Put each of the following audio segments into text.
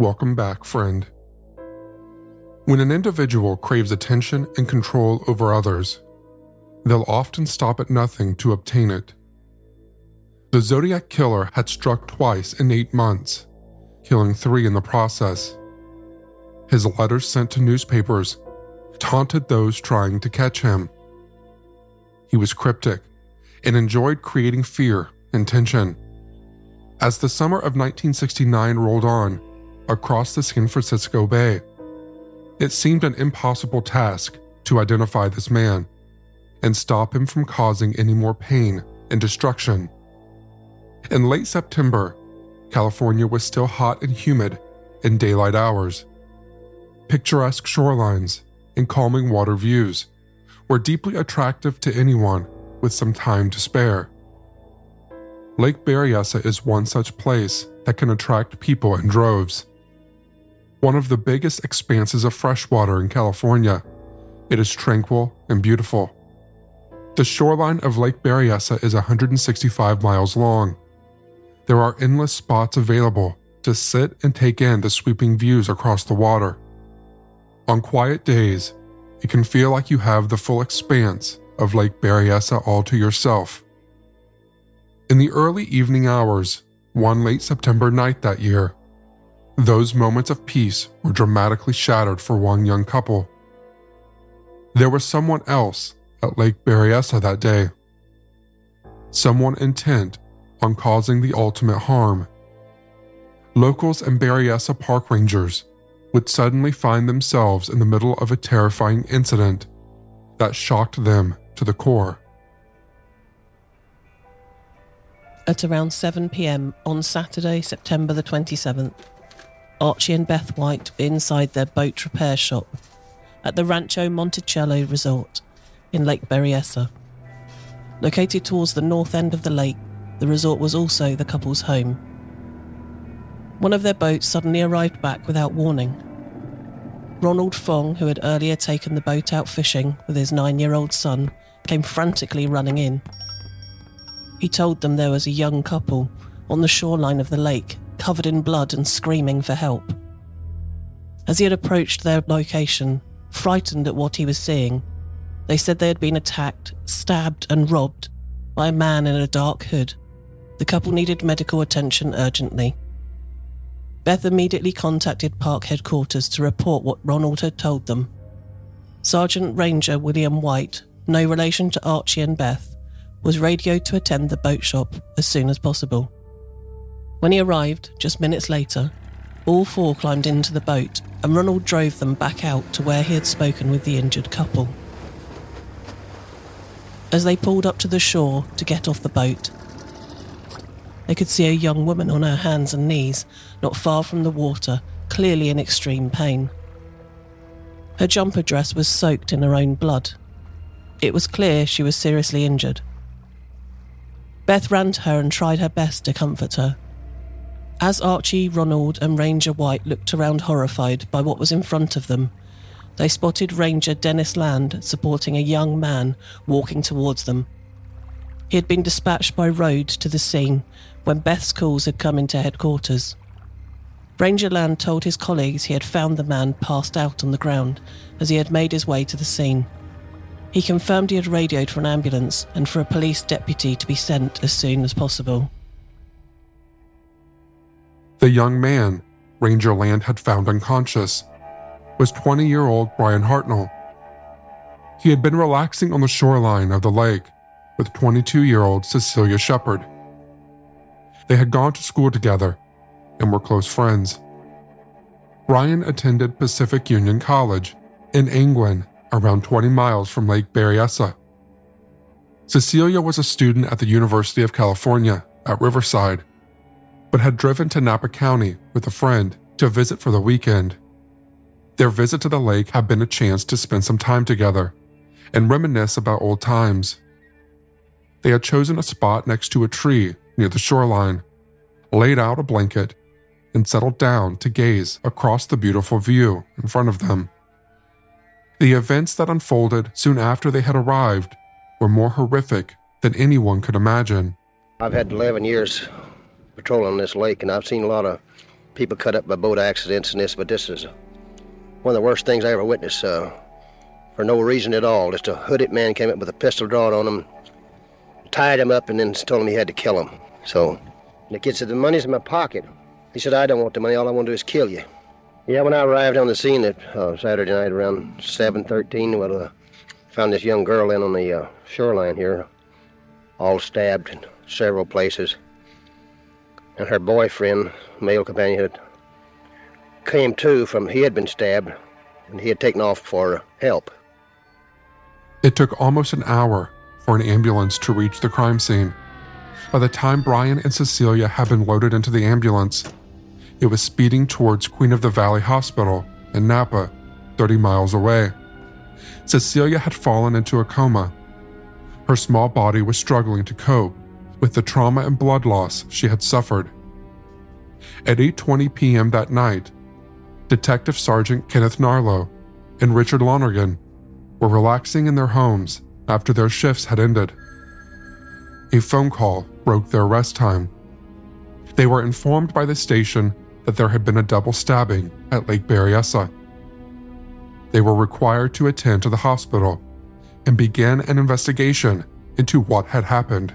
Welcome back, friend. When an individual craves attention and control over others, they'll often stop at nothing to obtain it. The Zodiac Killer had struck twice in 8 months, killing 3 in the process. His letters sent to newspapers taunted those trying to catch him. He was cryptic and enjoyed creating fear and tension. As the summer of 1969 rolled on across the San Francisco Bay, it seemed an impossible task to identify this man and stop him from causing any more pain and destruction. In late September, California was still hot and humid in daylight hours. Picturesque shorelines and calming water views were deeply attractive to anyone with some time to spare. Lake Berryessa is one such place that can attract people in droves. One of the biggest expanses of freshwater in California, it is tranquil and beautiful. The shoreline of Lake Berryessa is 165 miles long. There are endless spots available to sit and take in the sweeping views across the water. On quiet days, it can feel like you have the full expanse of Lake Berryessa all to yourself. In the early evening hours, one late September night that year, those moments of peace were dramatically shattered for one young couple. There was someone else at Lake Berryessa that day. Someone intent on causing the ultimate harm. Locals and Berryessa park rangers would suddenly find themselves in the middle of a terrifying incident that shocked them to the core. At around 7 p.m. on Saturday, September the 27th, Archie and Beth White were inside their boat repair shop at the Rancho Monticello Resort in Lake Berryessa. Located towards the north end of the lake, the resort was also the couple's home. One of their boats suddenly arrived back without warning. Ronald Fong, who had earlier taken the boat out fishing with his 9-year-old son, came frantically running in. He told them there was a young couple on the shoreline of the lake, covered in blood and screaming for help. As he had approached their location, frightened at what he was seeing, they said they had been attacked, stabbed and robbed by a man in a dark hood. The couple needed medical attention urgently. Beth immediately contacted park headquarters to report what Ronald had told them. Sergeant Ranger William White, no relation to Archie and Beth, was radioed to attend the boat shop as soon as possible. When he arrived, just minutes later, all 4 climbed into the boat and Ronald drove them back out to where he had spoken with the injured couple. As they pulled up to the shore to get off the boat, they could see a young woman on her hands and knees, not far from the water, clearly in extreme pain. Her jumper dress was soaked in her own blood. It was clear she was seriously injured. Beth ran to her and tried her best to comfort her. As Archie, Ronald and Ranger White looked around horrified by what was in front of them, they spotted Ranger Dennis Land supporting a young man walking towards them. He had been dispatched by road to the scene when Beth's calls had come into headquarters. Ranger Land told his colleagues he had found the man passed out on the ground as he had made his way to the scene. He confirmed he had radioed for an ambulance and for a police deputy to be sent as soon as possible. The young man Ranger Land had found unconscious was 20-year-old Brian Hartnell. He had been relaxing on the shoreline of the lake with 22-year-old Cecilia Shepard. They had gone to school together and were close friends. Brian attended Pacific Union College in Angwin, around 20 miles from Lake Berryessa. Cecilia was a student at the University of California at Riverside, but had driven to Napa County with a friend to visit for the weekend. Their visit to the lake had been a chance to spend some time together and reminisce about old times. They had chosen a spot next to a tree near the shoreline, laid out a blanket, and settled down to gaze across the beautiful view in front of them. The events that unfolded soon after they had arrived were more horrific than anyone could imagine. I've had 11 years patrolling this lake, and I've seen a lot of people cut up by boat accidents and this, but this is one of the worst things I ever witnessed, for no reason at all. Just a hooded man came up with a pistol drawn on him, tied him up, and then told him he had to kill him. So the kid said, the money's in my pocket. He said, I don't want the money. All I want to do is kill you. Yeah, when I arrived on the scene at Saturday night around 7:13, found this young girl in on the shoreline here, all stabbed in several places. And her boyfriend, male companion, came to from, he had been stabbed, and he had taken off for help. It took almost an hour for an ambulance to reach the crime scene. By the time Brian and Cecilia had been loaded into the ambulance, it was speeding towards Queen of the Valley Hospital in Napa, 30 miles away. Cecilia had fallen into a coma. Her small body was struggling to cope with the trauma and blood loss she had suffered. At 8:20 p.m. that night, Detective Sergeant Kenneth Narlow and Richard Lonergan were relaxing in their homes after their shifts had ended. A phone call broke their rest time. They were informed by the station that there had been a double stabbing at Lake Berryessa. They were required to attend to the hospital and began an investigation into what had happened.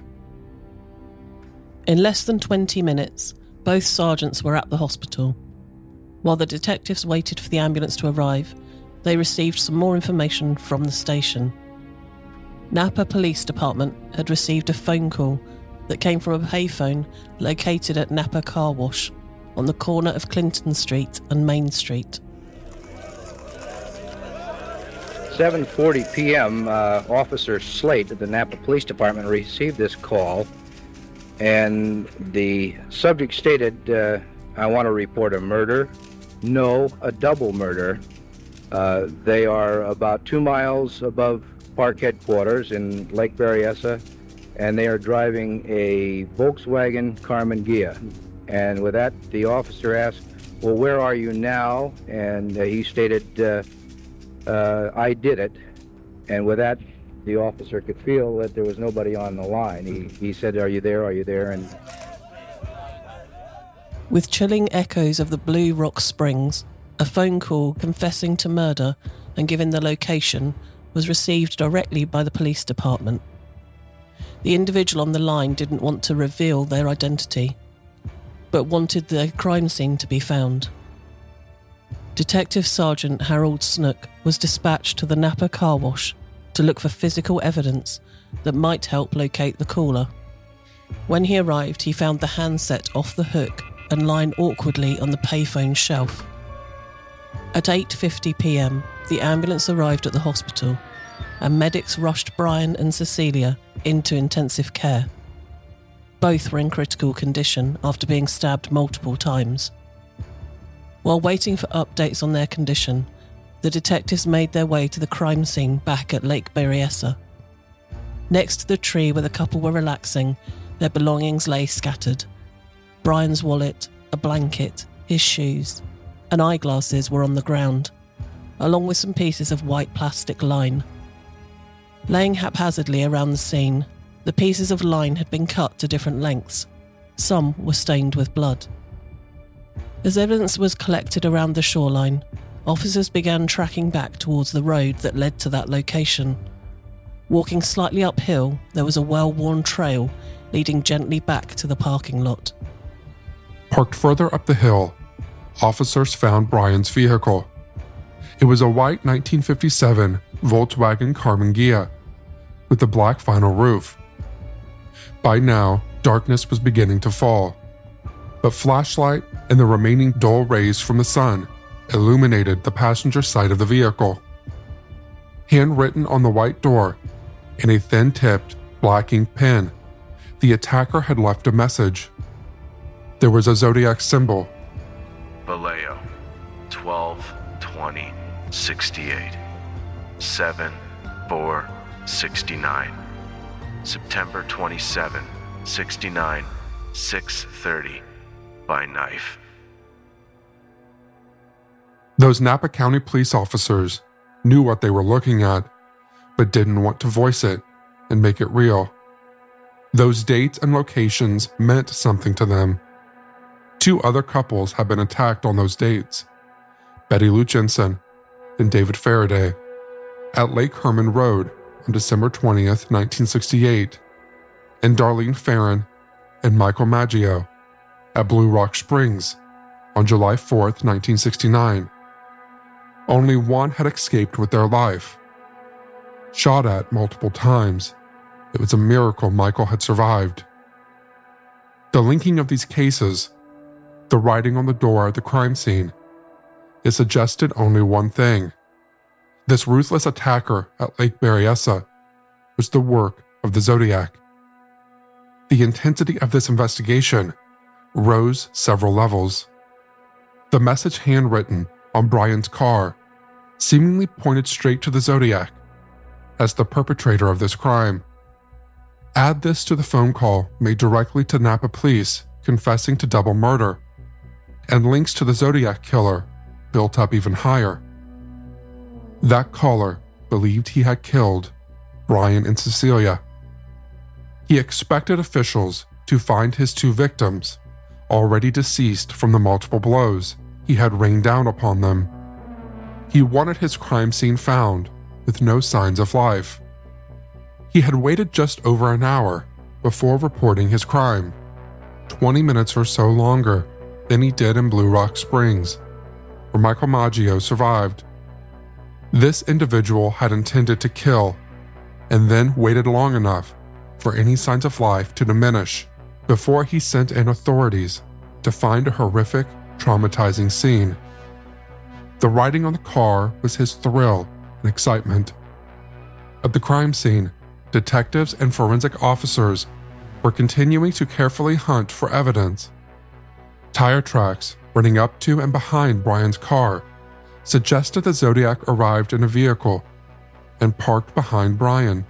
In less than 20 minutes, both sergeants were at the hospital. While the detectives waited for the ambulance to arrive, they received some more information from the station. Napa Police Department had received a phone call that came from a payphone located at Napa Car Wash on the corner of Clinton Street and Main Street. 7:40 p.m., Officer Slate at the Napa Police Department received this call, and the subject stated, I want to report a murder. No, a double murder. They are about 2 miles above park headquarters in Lake Berryessa, and they are driving a Volkswagen Karmann Ghia. And with that, the officer asked, well, where are you now? And he stated, I did it. And with that, the officer could feel that there was nobody on the line. He said, are you there? Are you there? And with chilling echoes of the Blue Rock Springs, a phone call confessing to murder and giving the location was received directly by the police department. The individual on the line didn't want to reveal their identity, but wanted the crime scene to be found. Detective Sergeant Harold Snook was dispatched to the Napa Car Wash to look for physical evidence that might help locate the caller. When he arrived, he found the handset off the hook and lying awkwardly on the payphone shelf. At 8:50 p.m, the ambulance arrived at the hospital, and medics rushed Brian and Cecilia into intensive care. Both were in critical condition after being stabbed multiple times. While waiting for updates on their condition, the detectives made their way to the crime scene back at Lake Berryessa. Next to the tree where the couple were relaxing, their belongings lay scattered. Brian's wallet, a blanket, his shoes, and eyeglasses were on the ground, along with some pieces of white plastic line. Laying haphazardly around the scene, the pieces of line had been cut to different lengths. Some were stained with blood. As evidence was collected around the shoreline, officers began tracking back towards the road that led to that location. Walking slightly uphill, there was a well-worn trail leading gently back to the parking lot. Parked further up the hill, officers found Brian's vehicle. It was a white 1957 Volkswagen Karmann Ghia with a black vinyl roof. By now, darkness was beginning to fall, but flashlight and the remaining dull rays from the sun illuminated the passenger side of the vehicle. Handwritten on the white door, in a thin-tipped black ink pen, the attacker had left a message. There was a zodiac symbol. Vallejo, 12/20/68, 7/4/69, September 27, 69, 6:30, by knife. Those Napa County police officers knew what they were looking at, but didn't want to voice it and make it real. Those dates and locations meant something to them. 2 other couples had been attacked on those dates, Betty Lou Jensen and David Faraday, at Lake Herman Road on December 20th, 1968, and Darlene Farron and Michael Maggio at Blue Rock Springs on July 4th, 1969. Only one had escaped with their life. Shot at multiple times, it was a miracle Michael had survived. The linking of these cases, the writing on the door at the crime scene, it suggested only one thing. This ruthless attacker at Lake Berryessa was the work of the Zodiac. The intensity of this investigation rose several levels. The message handwritten on Brian's car seemingly pointed straight to the Zodiac as the perpetrator of this crime. Add this to the phone call made directly to Napa police confessing to double murder, and links to the Zodiac killer built up even higher. That caller believed he had killed Brian and Cecilia. He expected officials to find his 2 victims, already deceased from the multiple blows he had rained down upon them. He wanted his crime scene found with no signs of life. He had waited just over an hour before reporting his crime, 20 minutes or so longer than he did in Blue Rock Springs, where Michael Maggio survived. This individual had intended to kill, and then waited long enough for any signs of life to diminish before he sent in authorities to find a horrific, traumatizing scene. The writing on the car was his thrill and excitement. At the crime scene, detectives and forensic officers were continuing to carefully hunt for evidence. Tire tracks running up to and behind Brian's car suggested the Zodiac arrived in a vehicle and parked behind Brian.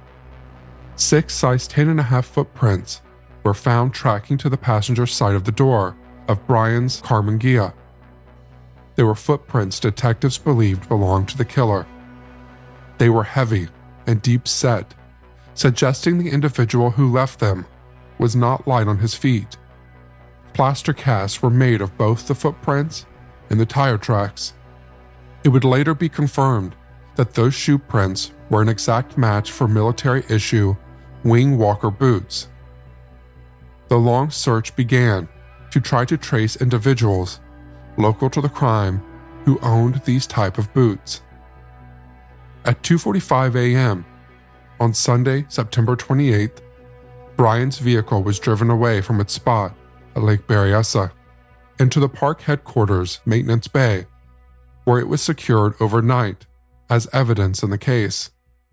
6 size 10.5 footprints were found tracking to the passenger side of the door of Brian's Karmann Ghia. They were footprints detectives believed belonged to the killer. They were heavy and deep set, suggesting the individual who left them was not light on his feet. Plaster casts were made of both the footprints and the tire tracks. It would later be confirmed that those shoe prints were an exact match for military-issue Wing Walker boots. The long search began to try to trace individuals local to the crime who owned these type of boots. At 2:45 a.m. on Sunday, September 28th, Brian's vehicle was driven away from its spot at Lake Berryessa into the park headquarters maintenance bay, where it was secured overnight as evidence in the case.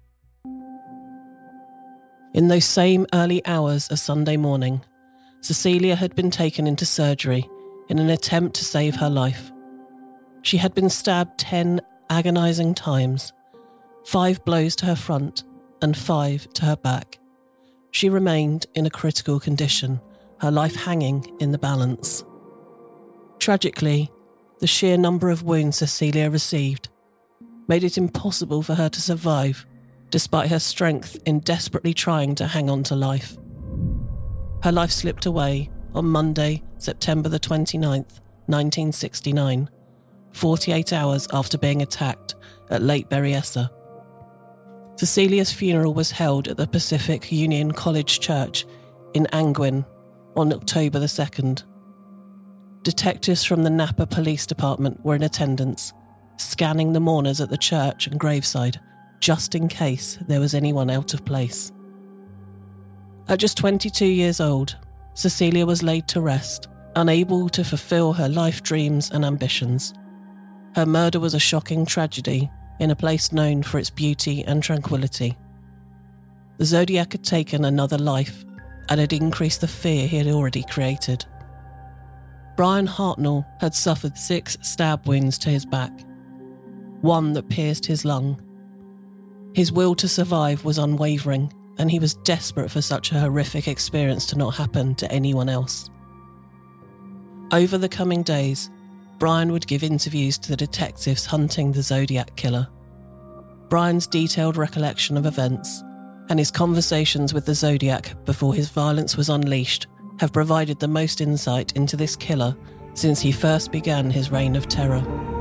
In those same early hours of Sunday morning, Cecilia had been taken into surgery in an attempt to save her life. She had been stabbed 10 agonizing times, 5 blows to her front and 5 to her back. She remained in a critical condition, her life hanging in the balance. Tragically, the sheer number of wounds Cecilia received made it impossible for her to survive, despite her strength in desperately trying to hang on to life. Her life slipped away on Monday, September the 29th, 1969, 48 hours after being attacked at Lake Berryessa. Cecilia's funeral was held at the Pacific Union College Church in Angwin on October the 2nd. Detectives from the Napa Police Department were in attendance, scanning the mourners at the church and graveside, just in case there was anyone out of place. At just 22 years old, Cecilia was laid to rest, unable to fulfill her life dreams and ambitions. Her murder was a shocking tragedy in a place known for its beauty and tranquility. The Zodiac had taken another life and had increased the fear he had already created. Brian Hartnell had suffered 6 stab wounds to his back, 1 that pierced his lung. His will to survive was unwavering, and he was desperate for such a horrific experience to not happen to anyone else. Over the coming days, Brian would give interviews to the detectives hunting the Zodiac killer. Brian's detailed recollection of events and his conversations with the Zodiac before his violence was unleashed have provided the most insight into this killer since he first began his reign of terror.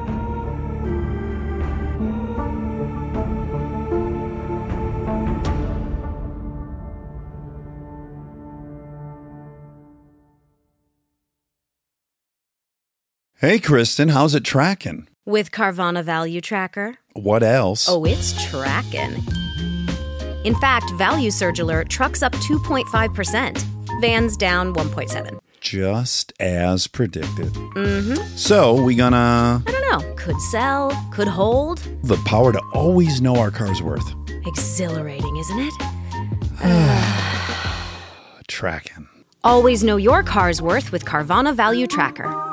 Hey, Kristen, how's it tracking? With Carvana Value Tracker. What else? Oh, it's tracking. In fact, Value Surge Alert trucks up 2.5%. Vans down 1.7%. Just as predicted. Mm-hmm. So, we gonna... I don't know. Could sell, could hold. The power to always know our car's worth. Exhilarating, isn't it? Tracking. Always know your car's worth with Carvana Value Tracker.